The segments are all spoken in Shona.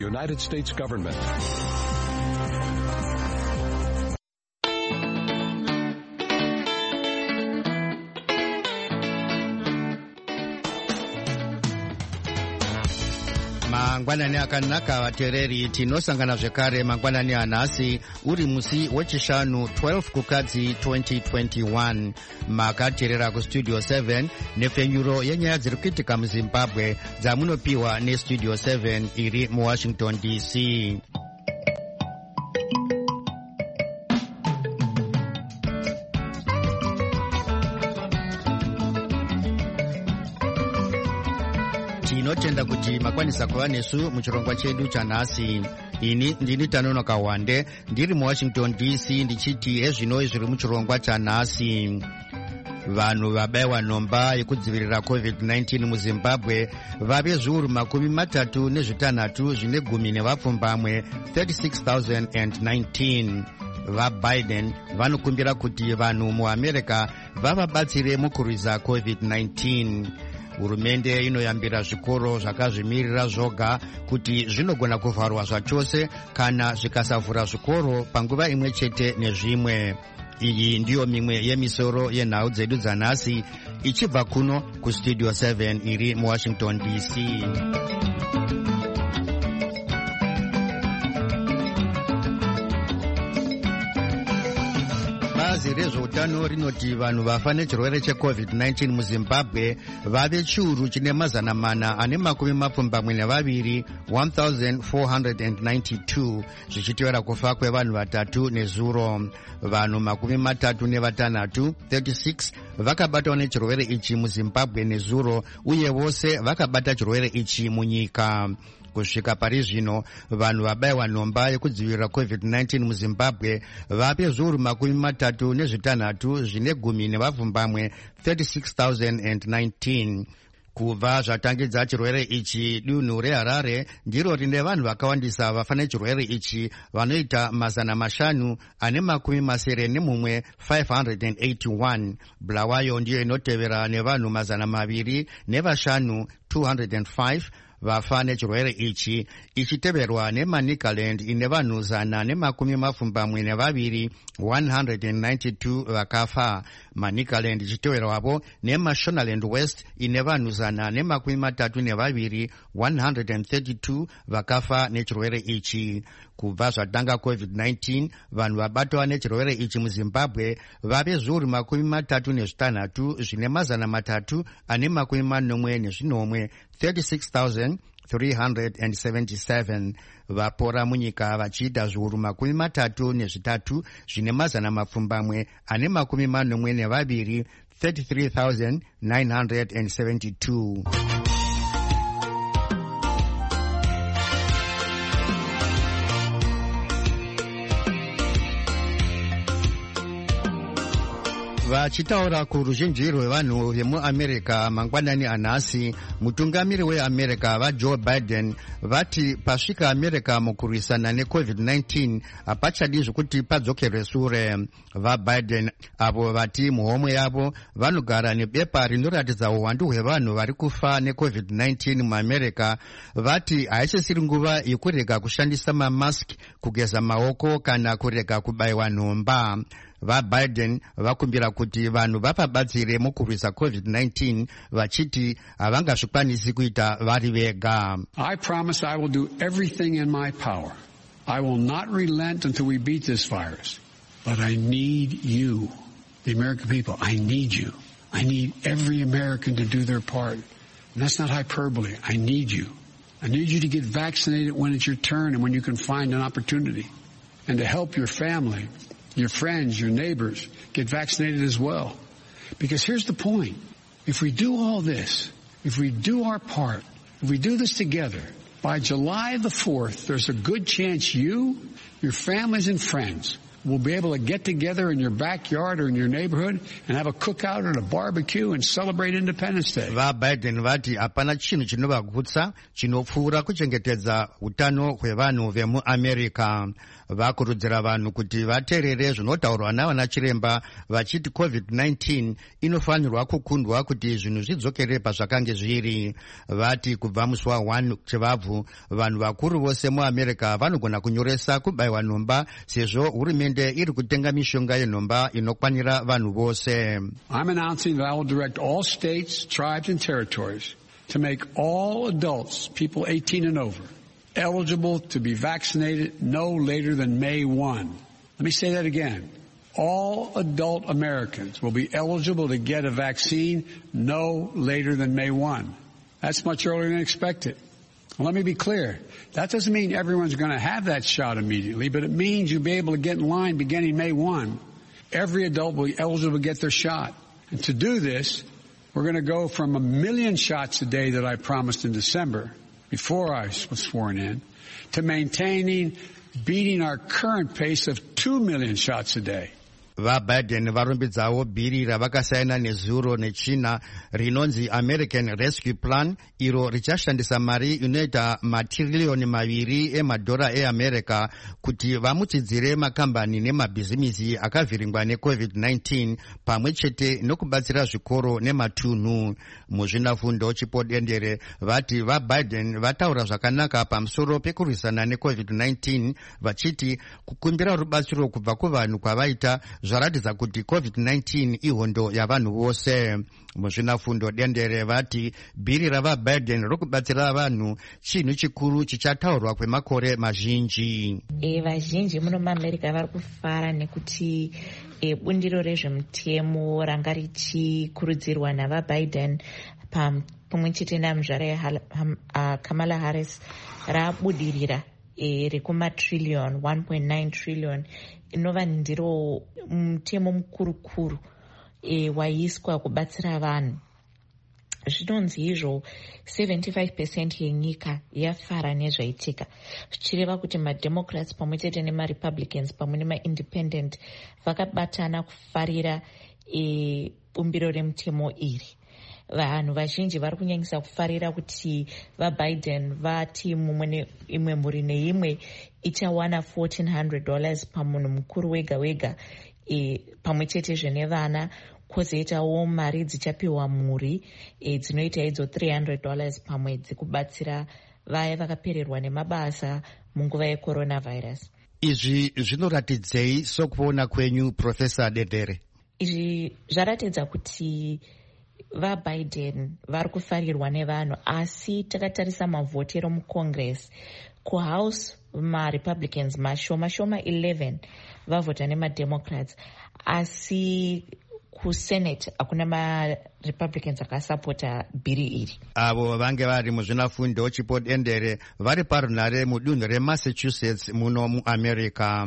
United States government. Mangwanani akanaka vateereri, tinosangana zvekare mangwanani anhasi uri musi wechishanu 12 kukadzi 2021. makateerera kustudio 7 nepfenyuro yenyaya dziri kuitika muzimbabwe dzamunopiwa nestudio 7 iri muwashington dc. tinotenda kuti makwanisa kuva nesu muchirongwa chedu chanhasi. ini ndini Tanonoka Wande ndiri muwashington dc ndichiti ezvino zviri muchirongwa chanhasi. vanhu vabayiwa nhomba yekudzivirira covid-19 muzimbabwe vave zviuru 36 zvine gumi nevapfumbamwe 36,019. vaBiden vanokumbira kuti vanhu muamerica vavabatsire mukurwisa covid-19. hurumende inoyambira zvikoro zvakazvimirira zvoga kuti zvinogona kuvharwa zvachose kana zvikasavhura zvikoro panguva imwe chete nezvimwe. iyi ndiyo mimwe yemisoro yenhau dzedu dzanhasi ichibva kuno kustudio 7 iri muwashington dc. bazi rezveutano rinoti vanhu vafa nechirwere checovid-19 muzimbabwe vave chiuru chine mazana mana ane makumi mapfumbamwe nevaviri 1492 zvichitevera kufa kwevanhu vatatu nezuro. vanhu makumi matatu nevatanhatu 36 vakabatwa nechirwere ichi muzimbabwe nezuro uye vose vakabata chirwere ichi munyika. kusvika pari zvino vanhu vabayiwa nhomba yekudzivirira covid-19 muzimbabwe vave zviuru 36 zvine gumi nevapfumbamwe 36,019. kubva zvatangidza chirwere ichi dunhu reharare ndiro rine vanhu vakawandisa vafa nechirwere ichi vanoita mazana mashanu ane makumi masere nemumwe 581. bulawayo ndiyo inotevera nevanhu mazana maviri nevashanu 205 vafa nechirwere ichi, ichiteverwa neManicaland ine vanhu 112 192 vakafa. Manicaland ichiteverwapo neMashonaland West ine vanhu 132 132 vakafa nechirwere ichi. kubva zvatanga covid-19 vanhu vabatwa nechirwere ichi muzimbabwe vave zviuru 36 zvine mazana matatu ane makumi manomwe nezvinomwe 36,377. vapora munyika vachiita zviuru 33 zvine mazana mapfumbamwe ane makumi manomwe nevaviri 33,972. vachitaura kuruzhinji rwevanhu vemuamerica mangwanani anhasi, mutungamiri weamerica vajoe Biden vati pasvika america mukurwisana necovid-19 hapachadi zvekuti padzokerwe sure. vaBiden avo vati muhomwe yavo vanogara nebepa rinoratidza uwandu hwevanhu vari kufa necovid-19 muamerica vati haichisiri nguva yekurega kushandisa mamask, kugeza maoko kana kurega kubayiwa nhomba. vaBiden vakumbira kuti vanhu vapabatsire mukurwisa covid-19 vachiti havangazvikwanisi kuita vari vega. I promise I will do everything in my power. I will not relent until we beat this virus. But I need you, the American people. I need you. I need every American to do their part. And that's not hyperbole. I need you. I need you to get vaccinated when it's your turn and when you can find an opportunity. And to help your family, your friends, your neighbors get vaccinated as well. Because here's the point. If we do all this, if we do our part, if we do this together, by July the 4th, there's a good chance you, your families and friends will be able to get together in your backyard or in your neighborhood and have a cookout and a barbecue and celebrate Independence Day. VaBiden vati hapana chinhu chinovagutsa chinopfuura kuchengetedza utano hwevanhu vemuAmerica. Vakurudzira vanhu kuti vateerere zvinotaurwa navana chiremba vachiti COVID-19 inofanirwa kukundwa kuti zvinhu zvidzokere pazvakange zviri. Vati kubva musi wa1 Chivabvu vanhu vakuru vose muAmerica vanogona kunyoresa kubayiwa nhomba sezvo hurumende iri kutenga mishonga yenhomba inokwanira vanhu vose. I'm announcing that I will direct all states, tribes and territories to make all adults, people 18 and over, eligible to be vaccinated no later than May 1. Let me say that again. All adult Americans will be eligible to get a vaccine no later than May 1. That's much earlier than expected. Well, let me be clear. That doesn't mean everyone's going to have that shot immediately, but it means you'll be able to get in line beginning May 1. Every adult will be eligible to get their shot. And to do this, we're going to go from 1 million shots a day that I promised in December, before I was sworn in, to beating our current pace of 2 million shots a day. VaBiden varumbidzawo bhiri ravakasaina nezuro nechina rinonzi American Rescue Plan, iro richashandisa mari inoita matirilioni 2 emadhora eAmerica kuti vamuchidzire makambani nemabhizimisi akavhiringwa neCovid-19 pamwe chete nokubatsira zvikoro nematunhu. Muzvinafundo chipodendere vati vaBiden vataura zvakanaka pamusoro pekurwisana neCovid-19 vachiti kukumbira rubatsiro kubva kuvanhu kwavaita zvaratidza kuti COVID-19 ihondo yavanhu vose. Muzvinafundo dendere vati bhiri ravaBiden rokubatsira vanhu chinhu chikuru chichataurwa kwemakore mazhinji. Vazhinji muno muAmerica vari kufara nekuti bundiro rezvemutemo ranga richikurudzirwa navaBiden pamwe chete namuzvara Kamala Harris rabudirira rekumatrillion 1.9 trillion inova ndiro mutemo mukurukuru waiswa kubatsira vanhu. Zvinonzi izvo 75% yenyika yafara nezvaitika, zvichireva kuti maDemocrats pamwe chete nemaRepublicans pamwe nemaIndependent vakabatana kufarira bumbiro remutemo iri. Vanhu vazhinji vari kunyanyisa kufarira kuti vaBiden vati mumwe imwe mhuri neimwe ichawana $1,400 pamunhu mukuru wega wega, pamwe chete zvene vana, kwozoitawo mari dzichapiwa mhuri dzinoita idzo $300 pamwedzi kubatsira vaya vakapererwa nemabasa munguva yecoronavirus. Izvi zvinoratidzei sokuona kwenyu, Profesa Dedere? Izvi zvaratidza kuti vaBiden vari kufarirwa nevanhu, asi takatarisa mavhotero muCongress, kuHouse maRepublicans mashoma 11 vavhota nemaDemocrats, asi kuSenate hakuna maRepublicans akasapota bhiri iri. Avo vange vari muzvinafundo chipodendere vari parunhare mudunhu reMassachusetts muno muAmerica.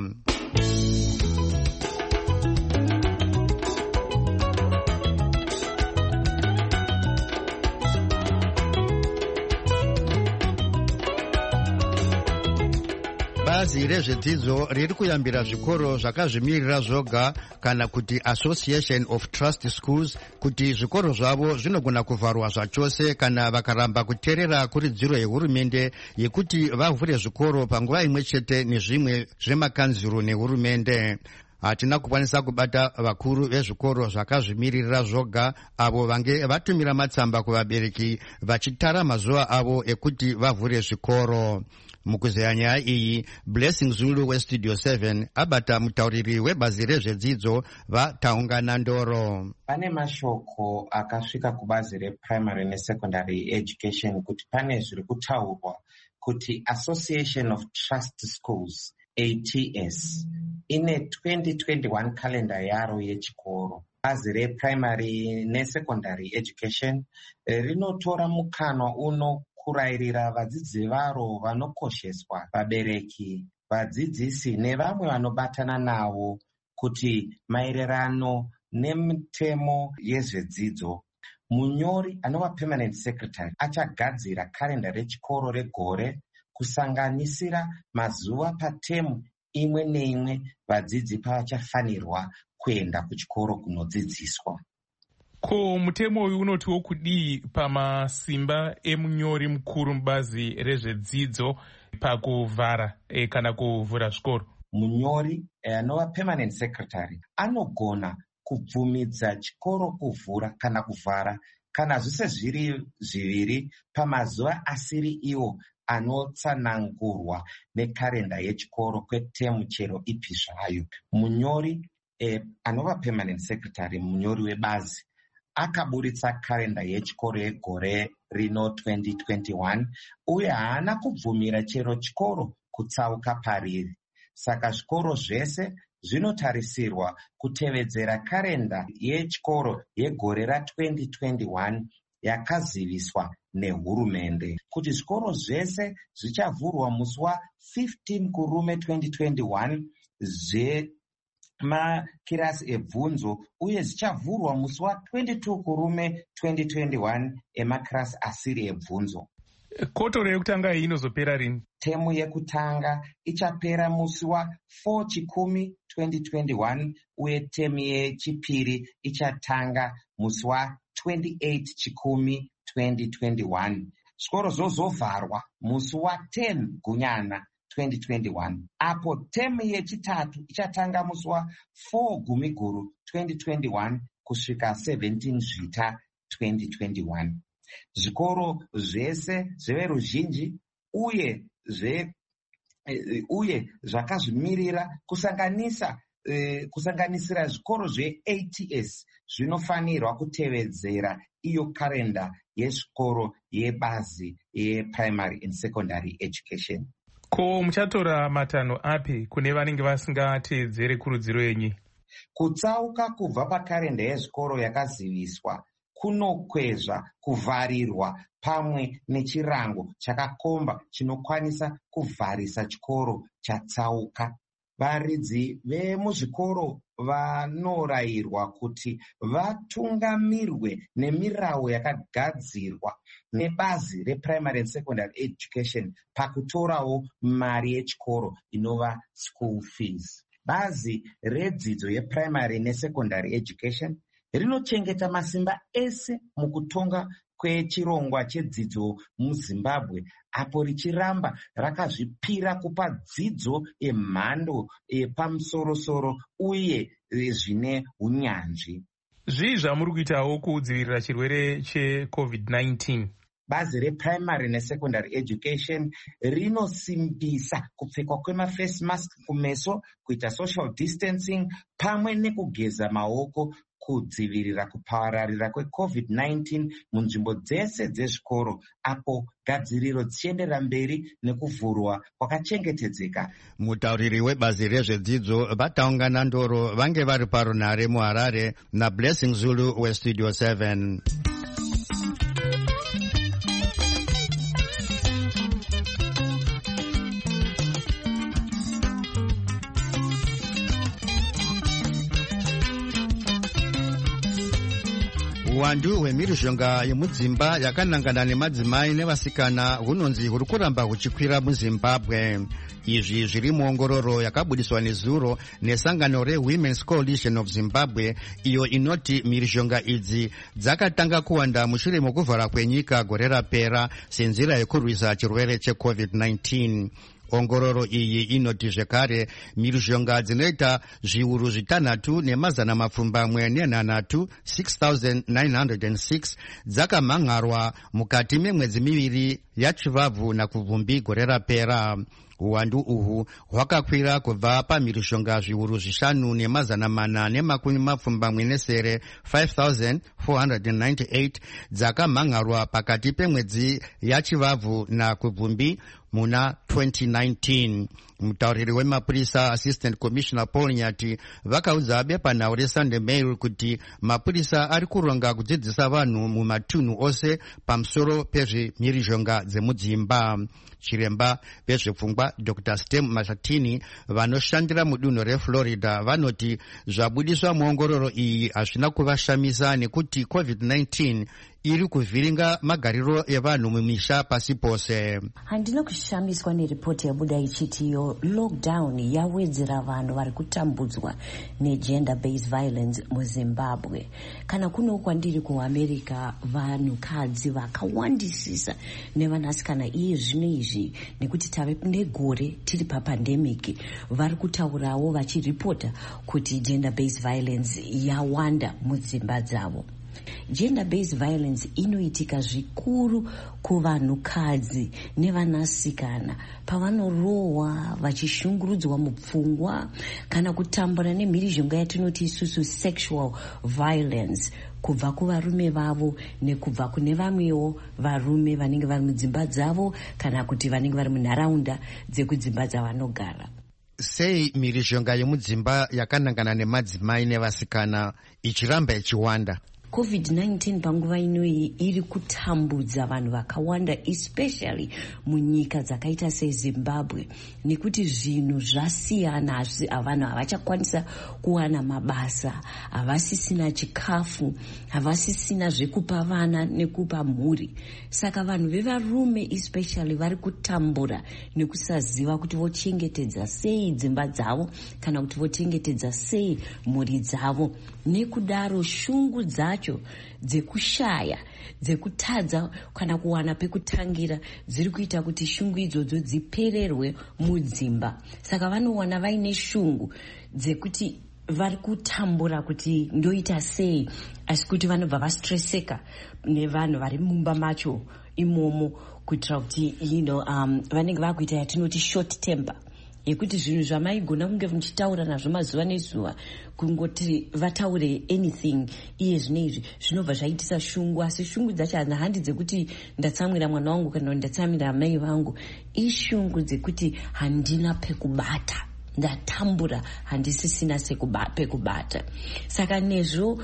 Bazi rezvedzidzo riri kuyambira zvikoro zvakazvimirira zvoga kana kuti Association of Trust Schools kuti zvikoro zvavo zvinogona kuvharwa zvachose kana vakaramba kuteerera kuridziro yehurumende yekuti vavhure zvikoro panguva imwe chete nezvimwe zvemakanzuro nehurumende. Hatina kukwanisa kubata vakuru vezvikoro zvakazvimirira zvoga avo vange vatumira matsamba kuvabereki vachitara mazuva avo ekuti vavhure zvikoro. Mukuzeya nyaya iyi, Blessing Zulu weStudio 7 abata mutauriri webazi rezvedzidzo vataungana ndoro. Pane mashoko akasvika kubazi reprimary nesecondary education kuti pane zviri kutaurwa kuti Association of Trust Schools ATS ine 2021 kalenda yaro yechikoro. Bazi reprimary nesecondary education rinotora mukanwa uno kurairira vadzidzi varo vanokosheswa, vabereki, vadzidzisi nevamwe vanobatana navo kuti maererano nemitemo yezvedzidzo, munyori anova permanent secretary achagadzira kalenda rechikoro regore kusanganisira mazuva patemu imwe neimwe vadzidzi pavachafanirwa kuenda kuchikoro kunodzidziswa. Ko mutemo uyu unotiwo kudii pamasimba emunyori mukuru mubazi rezvedzidzo pakuvhara kana kuvhura zvikoro? Munyori anova permanent secretary anogona kubvumidza chikoro kuvhura kana kuvhara kana zvese zviri zviviri pamazuva asiri iwo anotsanangurwa nekarenda yechikoro kwetemu chero ipi zvayo. Munyori anova permanent secretary, munyori webazi, akaburitsa karenda yechikoro yegore rino 2021 uye haana kubvumira chero chikoro kutsauka pariri. Saka zvikoro zvese zvinotarisirwa kutevedzera karenda yechikoro yegore ra2021 yakaziviswa nehurumende. Kuti zvikoro zvese zvichavhurwa musi wa15 kurume 2021 zvemakirasi ebvunzo uye zvichavhurwa musi wa22 kurume 2021 emakirasi asiri ebvunzo. Kotoro yekutanga iyi inozopera rini? Temu yekutanga ichapera musi wa4 chikumi 2021 uye temu yechipiri ichatanga musi wa28 chikumi 2021. Zvikoro zvozovharwa musi wa10 gunyana 2021. Apo temu yechitatu ichatanga musi wa4 gumiguru 2021 kusvika 17 zvita 2021. Zvikoro zvese zveveruzhinji uye zvakazvimirira kusanganisira zvikoro zveATS zvinofanirwa kutevedzera iyo karenda yezvikoro yebazi yeprimary and secondary education. Ko muchatora matanho api kune vanenge vasingateedzere kurudziro yenyu? Kutsauka kubva pakarenda yezvikoro yakaziviswa kunokwezva kuvharirwa pamwe nechirango chakakomba chinokwanisa kuvharisa chikoro chatsauka. Varidzi vemuzvikoro vanorayirwa kuti vatungamirwe nemirawu yakagadzirwa nebazi reprimary and secondary education pakutorawo mari yechikoro inova school fees. Bazi redzidzo yeprimary nesecondary education rinochengeta masimba ese mukutonga kwechirongwa chedzidzo muZimbabwe, apo richiramba rakazvipira kupa dzidzo yemhando yepamusoro-soro uye zvine unyanzvi. Zvii zvamuri kuitawo kudzivirira chirwere cheCovid-19? Bazi reprimary nesecondary education rinosimbisa kupfekwa kwemaface mask kumeso, kuita social distancing pamwe nekugeza maoko kudzivirira kupararira kweCovid-19 munzvimbo dzese dzezvikoro, apo gadziriro dzichienderera mberi nekuvhurwa kwakachengetedzeka. Mutauriri webazi rezvedzidzo vataungana ndoro vange vari parunhare muHarare naBlessing Zulu weStudio 7. Uwandu hwemhirizhonga yemudzimba yakanangana nemadzimai nevasikana hunonzi huri kuramba huchikwira muZimbabwe. Izvi zviri muongororo yakabudiswa nezuro nesangano reWomen's Coalition of Zimbabwe, iyo inoti mhirizhonga idzi dzakatanga kuwanda mushure mokuvhara kwenyika gore rapera senzira yekurwisa chirwere cheCovid-19. Ongororo iyi inoti zvekare mhirizhonga dzinoita zviuru 3,906 6,906 dzakamhanharwa mukati memwedzi miviri yachivabvu nakuvhumbi gore rapera. Uwandu uhu hwakakwira kubva pamhirizhonga zviuru 5,470 5,498 dzakamhanharwa pakati pemwedzi yachivabvu nakuvhumbi muna 2019. Mutauriri wemapurisa Assistant Commissioner Paul Nyati vakaudza bepanhau reSunday Mail kuti mapurisa ari kuronga kudzidzisa vanhu mumatunhu ose pamusoro pezvemhirizhonga dzemudzimba. Chiremba vezvepfungwa Dr. Stem Mashatini vanoshandira mudunhu reFlorida vanoti zvabudiswa muongororo iyi hazvina kuvashamisa nekuti COVID-19 iri kuvhiringa magariro evanhu mumisha pasi pose. Handina kushamiswa neripoti yabuda ichitiyo lockdown yawedzera vanhu vari kutambudzwa negender based violence muZimbabwe. Kana kuno kwandiri kuAmerica vanhukadzi vakawandisisa nevanasikana iye zvino izvi nekuti tave negore tiri papandemic vari kutaurawo vachiripota kuti gender based violence yawanda mudzimba dzavo. Gender based violence inoitika zvikuru kuvanhukadzi nevanasikana pavanorohwa vachishungurudzwa mupfungwa kana kutambura nemhirizhonga yatinoti isusu sexual violence kubva kuvarume vavo nekubva kune vamwewo varume vanenge vari mudzimba dzavo kana kuti vanenge vari munharaunda dzekudzimba dzavanogara. Sei mhirizhonga yemudzimba yakanangana nemadzimai nevasikana ichiramba ichiwanda? COVID-19 panguva inoyi iri kutambudza vanhu vakawanda especially munyika dzakaita seZimbabwe nekuti zvinhu zvasiyana. Vanhu havachakwanisa kuwana mabasa, havasisina chikafu, havasisina zvekupa vana nekupa mhuri. Saka vanhu vevarume especially vari kutambura nekusaziva kuti vochengetedza sei dzimba dzavo kana kuti vochengetedza sei mhuri dzavo. Nekudaro shungu dzacho dzekushaya, dzekutadza kana kuwana pekutangira dziri kuita kuti shungu idzodzo dzipererwe mudzimba. Saka vanowana vaine shungu dzekuti vari kutambura kuti ndoita sei, asi kuti vanobva vastreseka nevanhu vari mumba macho imomo kuitira kuti vanenge vakuita yatinoti short temper yekuti zvinhu zvamaigona kunge muchitaura nazvo mazuva nezuva kungoti vataure anything iye zvinezvi zvinobva zvaitisa shungu. Asi shungu dzacho handi dzekuti ndatsamwira mwana wangu kana ndatsamwira amai vangu, ishungu dzekuti handina pekubata, ndatambura handisisina pekubata. Saka nezvo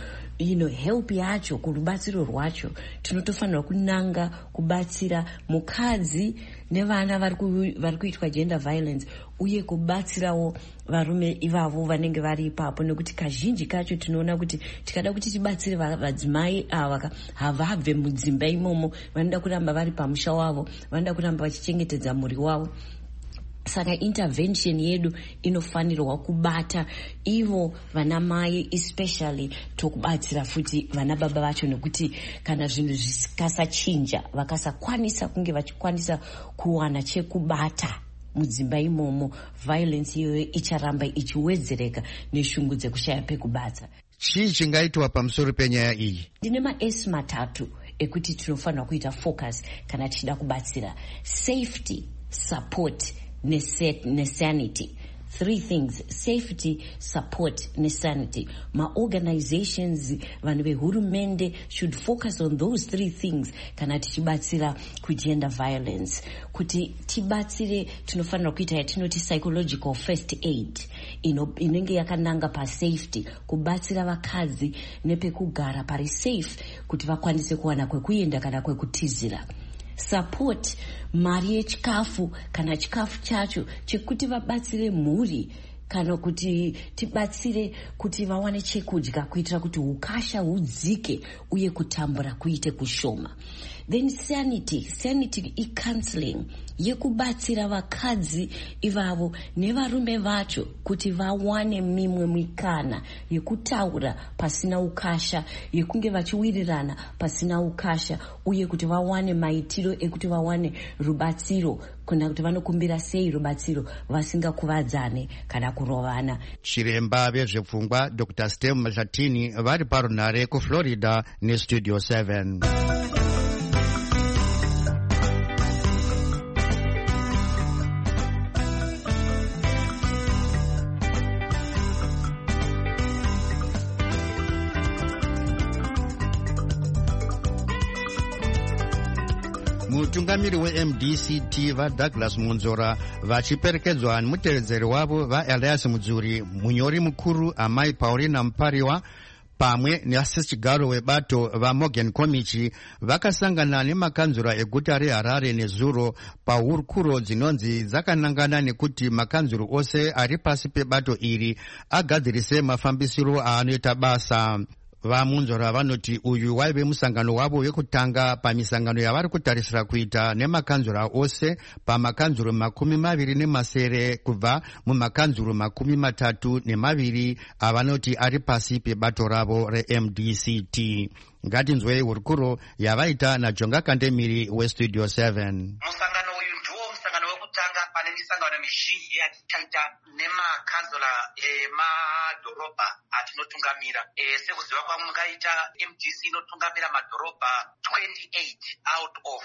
help yacho kurubatsiro rwacho tinotofanira kunanga kubatsira mukadzi nevana vari kuitwa gender violence uye kubatsirawo varume ivavo vanenge vari ipapo, nekuti kazhinji kacho tinoona kuti tikada kuti tibatsire vadzimai ava havabve mudzimba imomo, vanoda kuramba vari pamusha wavo, vanoda kuramba vachichengetedza mhuri wavo. Saka intervention yedu inofanirwa kubata ivo vana mai especially tokubatsira futi vana baba vacho, nekuti kana zvinhu zvikasachinja vakasakwanisa kunge vachikwanisa kuwana chekubata mudzimba imomo, violence iyoyo icharamba ichiwedzereka neshungu dzekushaya pekubata. Chii chingaitwa pamusoro penyaya iyi? Ndine maesi matatu ekuti tinofanira kuita focus kana tichida kubatsira: safety, support nesanity. 3 things: safety, support nesanity. Ma-organizations, vanhu vehurumende should focus on those 3 things kana tichibatsira kugender violence. Kuti tibatsire tinofanira kuita yatinoti psychological first aid inenge yakananga pasafety, kubatsira vakadzi nepekugara pari safe kuti vakwanise kuwana kwekuenda kana kwekutizira. Support, mari yechikafu kana chikafu chacho chekuti vabatsire mhuri kana kuti tibatsire kuti vawane chekudya kuitira kuti ukasha hudzike uye kutambura kuite kushoma. Then sanity counseling yekubatsira vakadzi ivavo nevarume vacho kuti vawane mimwe mikana yekutaura pasina ukasha, yekunge vachiwirirana pasina ukasha, uye kuti vawane maitiro ekuti vawane rubatsiro kuna kuti vanokumbira sei rubatsiro vasingakuvadzane kana kurovana. Chiremba vezvepfungwa Dr. Stem Mashatini vari parunhare kuFlorida neStudio 7. Mutungamiri weMDCT vaDouglas Munzora vachiperekedzwa nemutevedzeri wavo vaElias Mudzuri, munyori mukuru amai Paulina Mpariwa pamwe neasisechigaro webato vaMorgan Komichi vakasangana nemakanzura eguta reHarare nezuro pahurukuro dzinonzi dzakanangana nekuti makanzuro ose ari pasi pebato iri agadzirise mafambisiro aanoita basa. vamunzora vanoti uyu waive musangano wavo wekutanga pamisangano yavari kutarisira kuita nemakanzura ose pamakanzuro 27 kubva mumakanzuro 32 avanoti ari pasi pebato ravo reMDCT. Ngatinzwei hurukuro yavaita naJonga Kandemiri weStudio 7. Musangano uyu ndiwo musangano wekutanga pane misangano mizhinji yatichaita nemakanzura emadhorobha atinotungamira. Sekuziva kwangu mungaita MDC inotungamira madhorobha 28 out of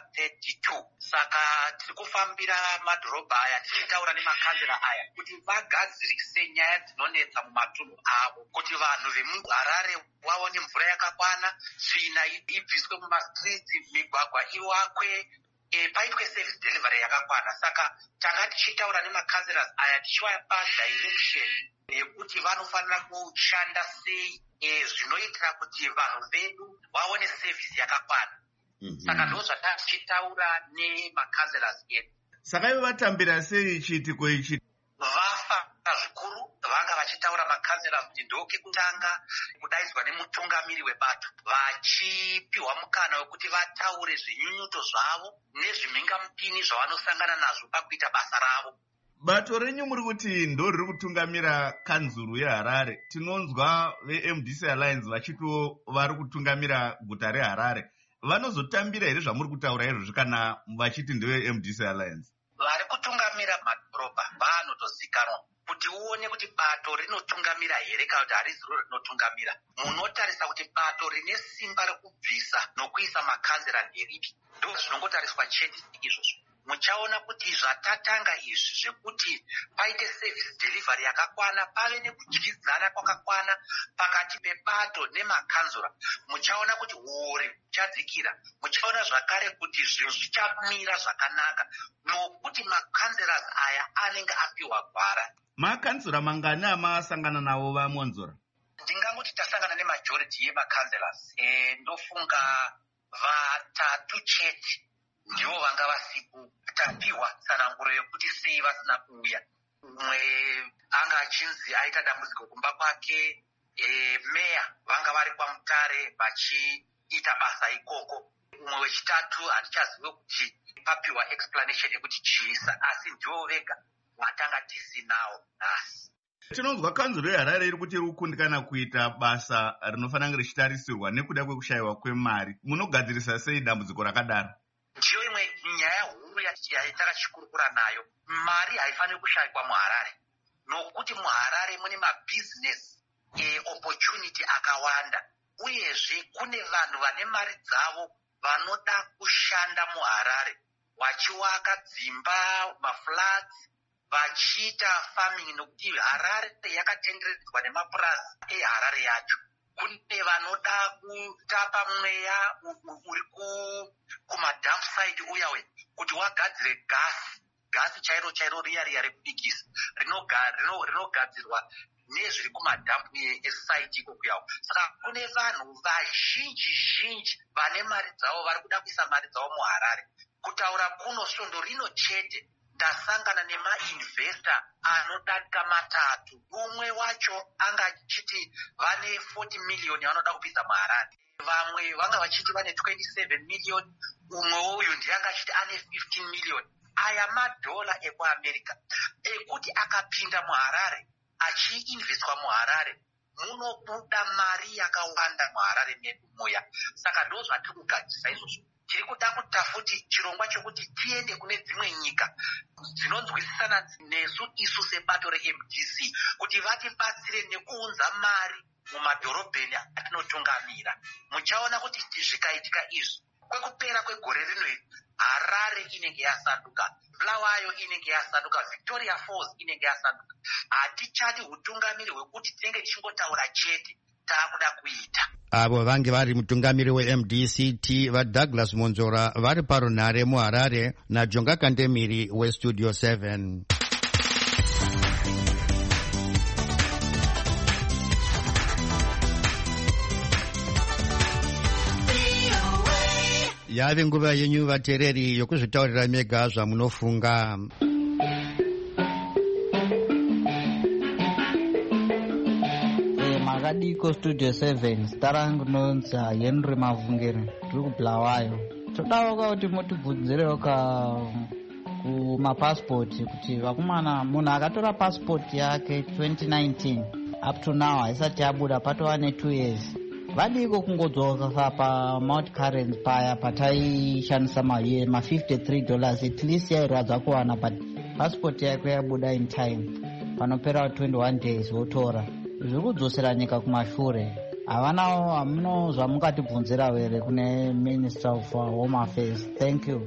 32. Saka tiri kufambira madhorobha aya tichitaura nemakanzura aya kuti vagadzirise nyaya dzinonetsa mumatunhu avo, kuti vanhu vemuHarare vaone mvura yakakwana, tsvina ibviswe mumastreets, migwagwa iwakwe, paitwe service delivery yakakwana. Saka tanga tichitaura nemakanzura aya tichivapa direction yekuti vanofanira kushanda sei zvinoitira kuti vanhu vedu vaone service yakakwana. Saka ndo zvatichitaura nemakanzura edu. Saka ivo vatambira sei chiitiko ichi? Vafara zvikuru vanga vachitaura makanzura kuti ndokekutanga kudaidzwa nemutungamiri webato, vachipiwa mukana wekuti vataure zvinyunyuto zvavo nezvimhingamupini zvavanosangana nazvo pakuita basa ravo. Bato renyu muri kuti ndo riri kutungamira kanzuru yeHarare. Tinonzwa veMDC Alliance vachito vari kutungamira guta reHarare. Vanozotambira here zvamuri kutaura izvozvo kana vachiti ndewe MDC Alliance? Vari kutungamira madhorobha vanotozikanwa. Kuti uone kuti bato rinotungamira here kana kuti harisi rinotungamira, munotarisa kuti bato rine simba rekubvisa nokuisa makanzura nderipi. Ndo zvinongotariswa chete izvozvo. Muchaona kuti zvatatanga izvi zvekuti paite service delivery yakakwana, pave nekudyidzana kwakakwana pakati pebato nemakanzura, muchaona kuti huori huchadzikira. Muchaona zvakare kuti zvinhu zvichamira zvakanaka nokuti makanzura aya anenge apiwa gwara. Makanzura mangani amasangana nawo vamonzora? Ndingangoti tasangana nemajority yemakanzuras. Ndofunga 3 chete ndivo vanga vasiku tapiwa tsananguro yekuti sei vasina kuuya. Umwe anga achinzi aita dambudziko kumba kwake, meya vanga vari kwaMutare vachiita basa ikoko. Umwe wechitatu hatichazive kuti papiwa explanation yekuti chiisa, asi ndivo vega vatanga tisinawo nhasi. Tinonzwa kanzuro yeHarare iri kuti iri kukundikana kuita basa rinofanira richitarisirwa nekuda kwekushayiwa kwemari. Munogadzirisa sei dambudziko rakadaro? Ndiyo imwe nyaya huru yatakachikurukura nayo. Mari haifaniri kushayikwa muHarare, nokuti muHarare mune mabusiness opportunity akawanda, uyezve kune vanhu vane mari dzavo vanoda kushanda muHarare, vachiwaka dzimba, maflats, vachiita farming, nokuti Harare yakatenderedzwa nemapurazi eHarare yacho. Kune vanoda kutapa mweya uri kumadump site uyawe, kuti wagadzire gasi chairo riya rekubikisa rinogadzirwa nezviri kumadhampu esite iko kuyawo. Saka kune vanhu vazhinji vane mari dzavo vari kuda kuisa mari dzavo muHarare. Kutaura kuno svondo rino chete ndasangana nemainvesta anodarika 3. Umwe wacho anga achiti vane 40 million vanoda kupisa muHarare, vamwe vanga vachiti vane 27 million, umwe uyu ndianga achiti ane 15 million. Aya madhola ekuAmerica ekuti akapinda muHarare achiinvestwa muHarare, munobuda mari yakawanda muHarare medu muya. Saka ndo zvatiri kugadzisa izvozvo. Tiri kuda kuita futi chirongwa chokuti tiende kune dzimwe nyika dzinonzwisisana nesu isu sebato reMDC kuti vatibatsire nekuunza mari mumadhorobheni atinotungamira. Muchaona kuti zvikaitika izvi, kwekupera kwegore rino iri Harare inenge yasanduka, Bulawayo inenge yasanduka, Victoria Falls inenge yasanduka. Hatichati utungamiri hwekuti tinenge tichingotaura chete, taakuda kuita. Avo vange vari mutungamiri weMDCT vaDouglas Monzora vari parunhare muHarare naJonga Kandemiri weStudio 7. Yave nguva yenyu vateereri yokuzvitaurira mega zvamunofunga. Adiko Studio 7 starangu nonzi Henry Mavungere tiri kuBulawayo. Todawo kuti mutibvunzirewo kumapasipoti kuti vakomana munhu akatora pasipoti yake 2019 up to now haisati yabuda patova ne2 years. Vadiko kungodzoka paMount Current paya pataishandisa $53 at least yairwadza kuwana, but passport yako yabuda in time panopera 21 days wotora. Zviri kudzosera nyika kumashure. Hamuna zvamungatibvunzira here kune Minister of Home Affairs? Thank you.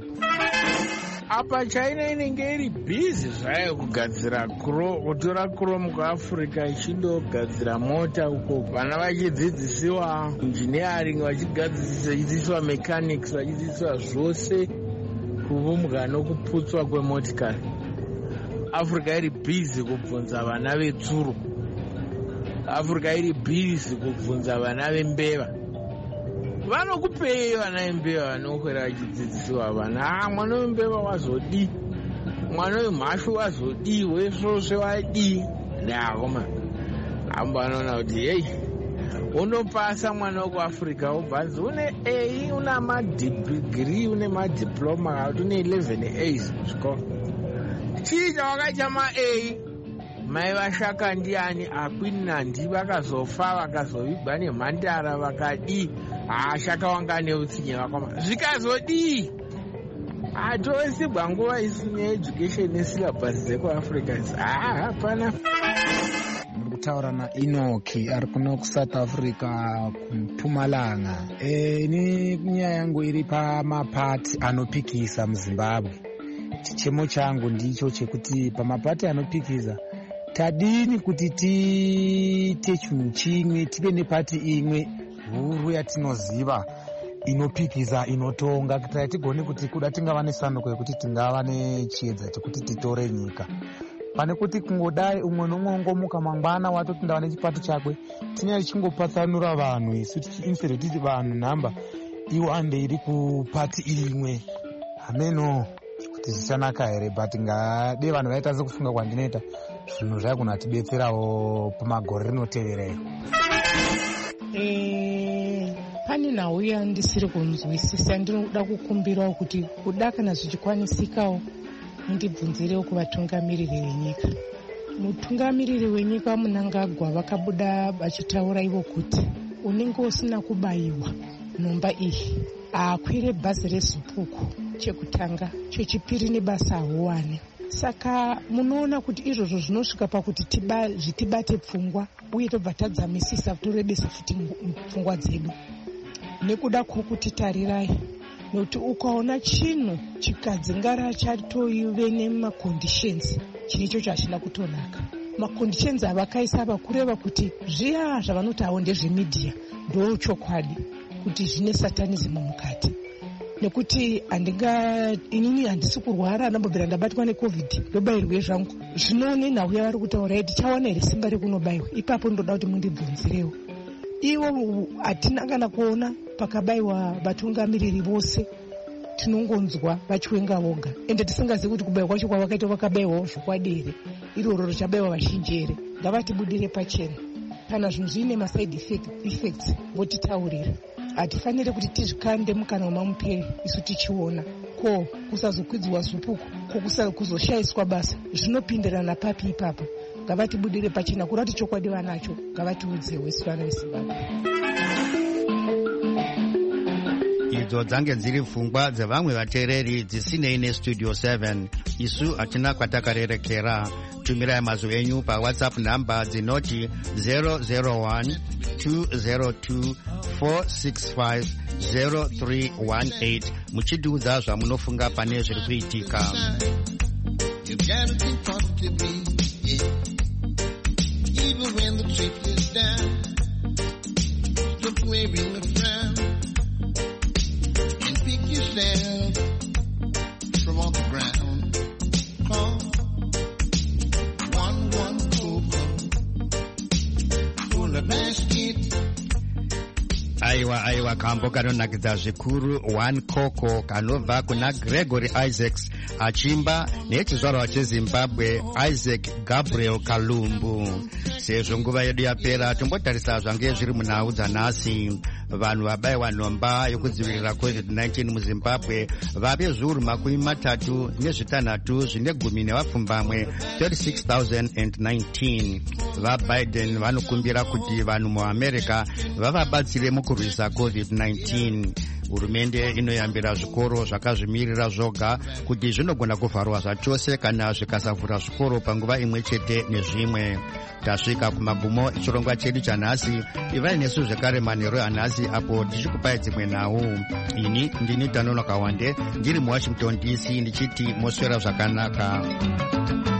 Apa China inenge iri busy zvayo kugadzira kutora Chrome kuAfrica ichindogadzira mota uko, vana vachidzidzisiwa engineering, vachidzidziswa mechanics, vachidzidziswa zvose kuvumbwa nokuputswa kwemotikari. Africa iri busy kubvunza vana vetsuru. Africa iri busy kubvunza vana vembeva. Vanokupei vana vembeva vanokwera vachidzidzisiwa vana mwana wembeva wazodi, mwana wemhashu wazodi, wesvosve wadi. Ndakoma amba vanoona kuti hei unopasa mwana wekuAfrica wobvanzi une A, una madegree, une madiploma, une 11 A's muzvikoro. Chii chawakaita ma-A? Mai vashaka ndiani? Akwinandi vakazofa, vakazovigwa nemhandara, vakadi shaka wanga neutsinye vakoma zvikazodii. Hatosigwa nguva isu needucation nesyllabus dzekuAfrica. Hapana. Muri kutaura naEnoki ari kuno kuSouth Africa kuMpumalanga. Ini nyaya yangu iri pamapati anopikisa muZimbabwe. Chichemo changu ndicho chekuti pamapati anopikisa tadini kuti tiite chinhu chimwe, tive nepati imwe huru yatinoziva inopikisa, inotonga, kuti tigone kuti kuda tingava nesanduko yekuti tingava nechiedza chekuti titore nyika. Pane kuti kungodai umwe nomwe ungomuka mangwana watoti ndava nechipato chakwe, tinyari chingopatsanura vanhu isu instead titi vanhu nhamba iwo ande iri kupati imwe. Ameno kuti zvichanaka here, but ngade vanhu vaita sekufunga kwandinoita zvinhu zvaigona tibetserawo pamagore rinoteverayo. Pane nhau yandisiri kunzwisisa, ndinoda kukumbirawo kuti kuda kana zvichikwanisikawo mundibvunzirewo kuvatungamiriri venyika. Mutungamiriri wenyika Mnangagwa vakabuda vachitaura ivo kuti unenge usina kubayiwa nhomba iyi akwire bhazi reZipuku chekutanga, chechipiri nebasa ahuwane. Saka munoona kuti izvozvo zvinosvika pakuti zvitibate pfungwa uye tobva tadzamisisa torebesa futi pfungwa dzedu. Nekuda kwokuti tarirai, nokuti ukaona chinhu chikadzingara chatoive nemaconditions, chinicho chachina kutonaka. Maconditions avakaisa vakureva kuti zviya zvavanoti hawo ndezvemidhiya ndo chokwadi kuti zvine satanism mukati. Nekuti inini handisi kurwara, ndambobvira ndabatwa neCovid ndobayirwe zvangu. Zvino nenhau yavari kutaura tichawana here simba rekunobayiwa? Ipapo ndoda kuti mundibvunzirewo. Ivo hatina kana kuona pakabayiwa vatungamiriri vose, tinongonzwa vachiwenga voga, ende tisingazivi kuti kubayiwa kwacho kwavakaita vakabayiwawo zvokwadi here, iroro richabayiwa vazhinji here. Ngavatibudire pachena. Kana zvinhu zviine maside effects votitaurira. Hatifanire kuti tizvikande mukana wamamuperi isu tichiona ko kusazokwidziwa Zipuku, ko kuzoshayiswa basa, zvinopindirana papi ipapa. Ngavatibudire pachena, kurati chokwadi vanacho ngavatiudzewo isu vana veZimbabwe. Idzo dzange dziri pfungwa dzevamwe vateereri dzisinei neStudio 7. Isu hatina kwatakarerekera. Tumirai mazwi enyu paWhatsApp namba dzinoti 001-202-465-0318 muchidiudza zvamunofunga pane zviri kuitika. aiwa kambo kanonakidza zvikuru one koko kanobva kuna Gregory Isaacs achimba nechizvarwa cheZimbabwe Isaac Gabriel Kalumbu. Sezvo nguva yedu yapera, tombotarisa zvange zviri munhau dzanhasi. Vanhu vabayiwa nhomba yokudzivirira COVID-19 muZimbabwe vave zviuru 36 zvine 10 36,019. VaBiden vanokumbira kuti vanhu muAmerica vavabatsire mukurwisa COVID-19. Hurumende inoyambira zvikoro zvakazvimirira zvoga kuti zvinogona kuvharwa zvachose kana zvikasavhura zvikoro panguva imwe chete nezvimwe. Tasvika kumagumo echirongwa chedu chanhasi. Ivai nesu zvekare manheru anhasi apo tichikupai dzimwe nhau. Ini ndini Tanonoka Wande ndiri muWashington DC ndichiti moswera zvakanaka.